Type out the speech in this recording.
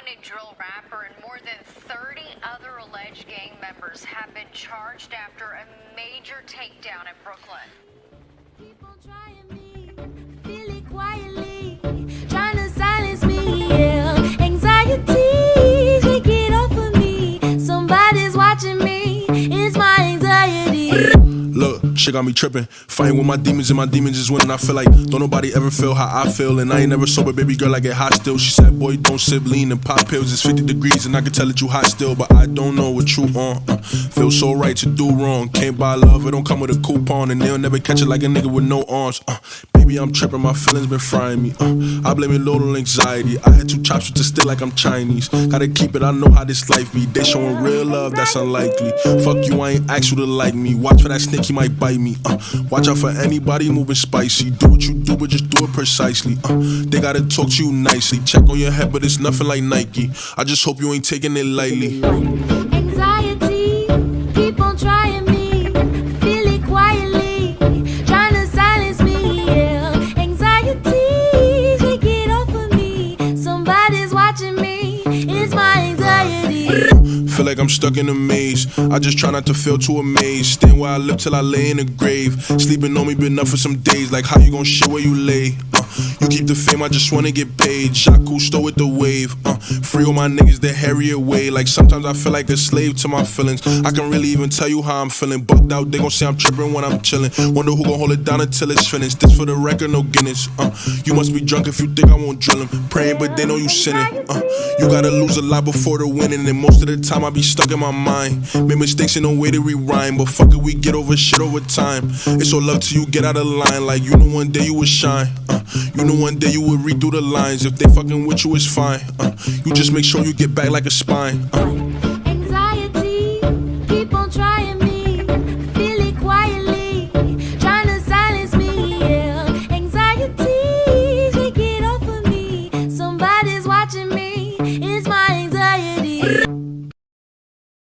wanted drill rapper and more than 30 other alleged gang members have been charged after a major takedown in Brooklyn. Keep on trying me, feel it quietly, trying to silence me, yeah. Anxiety, take it off of me. Somebody's watching me, it's my anxiety. Look, shit got me tripping. Fighting with my demons and my demons is winning. I feel like don't nobody ever feel how I feel. And I ain't never sober, baby girl, I get hot still. She said, boy, don't sip lean and pop pills. It's 50 degrees and I can tell that you hot still. But I don't know what you on. Feel so right to do wrong. Can't buy love, it don't come with a coupon. And they'll never catch it like a nigga with no arms. Baby, I'm tripping, my feelings been frying me. I blame it load on anxiety. I had 2 chops with the stick like I'm Chinese. Gotta keep it, I know how this life be. They showing real love, that's unlikely. Fuck you, I ain't asked you to like me. Watch for that snake, he might bite me. Watch out for anybody moving spicy. Do what you do, but just do it precisely. They gotta talk to you nicely. Check on your head, but it's nothing like Nike. I just hope you ain't taking it lightly. Anxiety, keep on trying me, feel it quietly, trying to silence me, yeah. Anxiety, take it off of me. Somebody's watching me, it's my anxiety. Feel like I'm stuck in a maze. I just try not to feel too amazed. Staying where I live till I lay in the grave. Sleeping on me been up for some days. Like how you gon' shit where you lay? You keep the fame, I just wanna get paid. Jacques Cousteau with the wave. Free all my niggas the Harriet way. Like sometimes I feel like a slave to my feelings. I can really even tell you how I'm feeling. Bugged out, they gon' say I'm tripping when I'm chilling. Wonder who gon' hold it down until it's finished. This for the record, no Guinness. You must be drunk if you think I won't drill him. Praying, but they know you sinning. You gotta lose a lot before the winning. And most of the time I be stuck in my mind. Made mistakes and no way to rewind. But fuck it, we get over shit over time. It's all love till you get out of line. Like you know one day you would shine. You know one day you would read through the lines. If they fucking with you, it's fine. You just make sure you get back like a spine.